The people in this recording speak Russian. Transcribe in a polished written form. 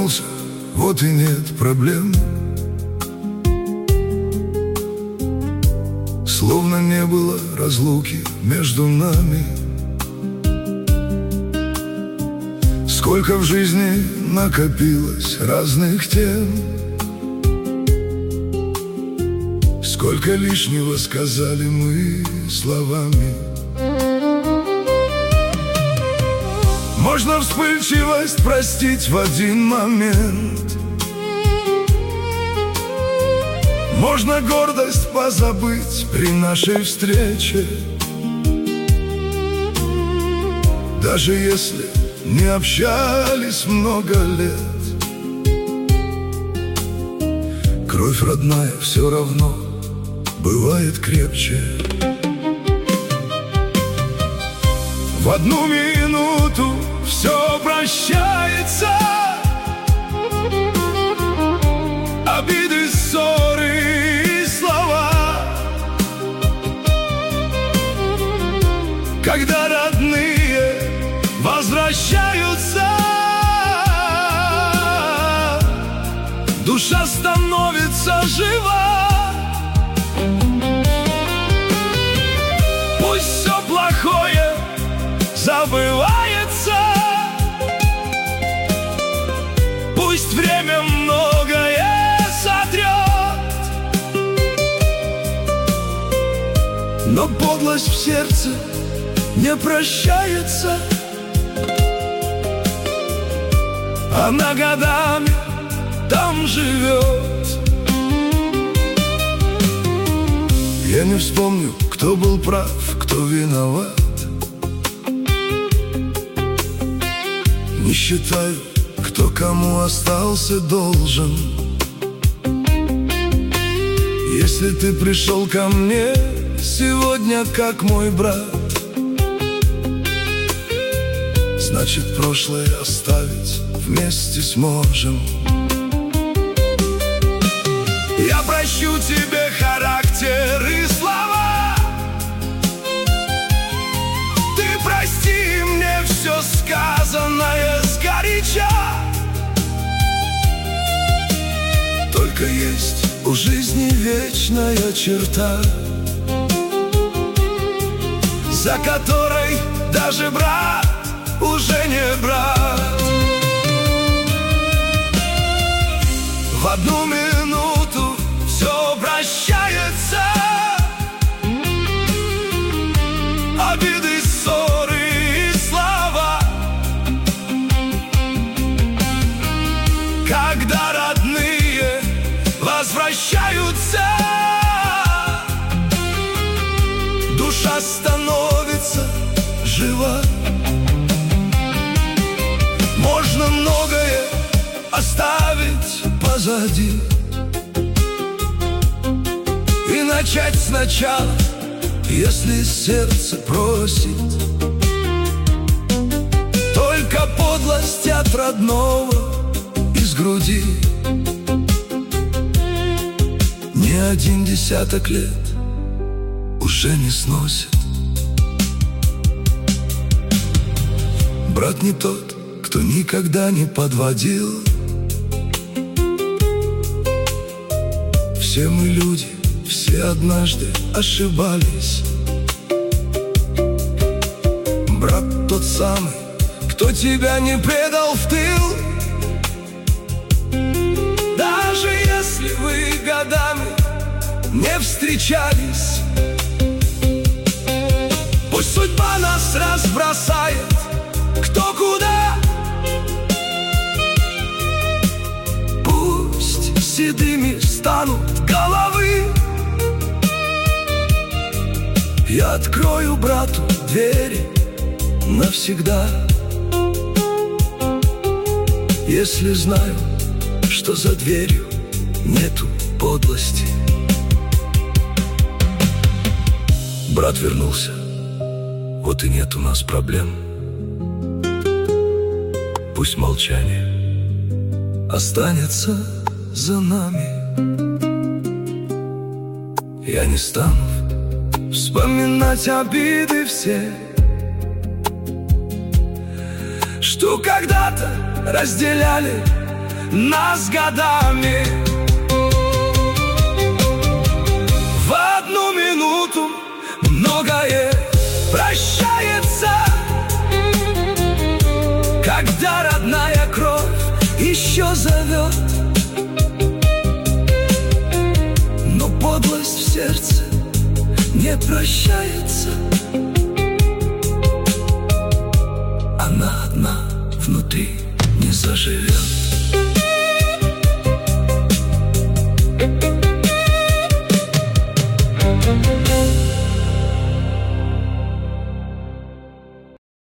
вернулся, вот и нет проблем. Словно не было разлуки между нами. Сколько в жизни накопилось разных тем, сколько лишнего сказали мы словами. Можно вспыльчивость простить в один момент, можно гордость позабыть при нашей встрече. Даже если не общались много лет, кровь родная все равно бывает крепче. В одну минуту все прощается, обиды, ссоры и слова. Когда родные возвращаются, душа становится жива. Пусть все плохое забывается, пусть время многое сотрет, но подлость в сердце не прощается. Она годами там живет. Я не вспомню, кто был прав, кто виноват. Не считаю, кто кому остался должен. Если ты пришел ко мне сегодня как мой брат, значит, прошлое оставить вместе сможем. Я прощу тебе характер и слова, ты прости мне все сказанное сгоряча. Только есть у жизни вечная черта, за которой даже брат уже не брат. В одну минуту все прощается, обиды, ссоры и слова. Когда родные возвращаются, душа становится жива. Можно многое оставить позади и начать сначала, если сердце просит. Только подлость от родного из груди ни один десяток лет уже не сносит. Брат не тот, кто никогда не подводил. Все мы люди, все однажды ошибались. Брат тот самый, кто тебя не предал в тыл. Даже если вы годами не встречались, пусть судьба нас разбросает кто куда, пусть седыми станут головы. Я открою брату двери навсегда, если знаю, что за дверью нету подлости. Брат вернулся, вот и нет у нас проблем. Пусть молчание останется за нами. Я не стану вспоминать обиды все, что когда-то разделяли нас годами. В одну минуту многое прощается, когда родная кровь еще зовет. Но подлость в сердце не прощается, она одна внутри не заживет.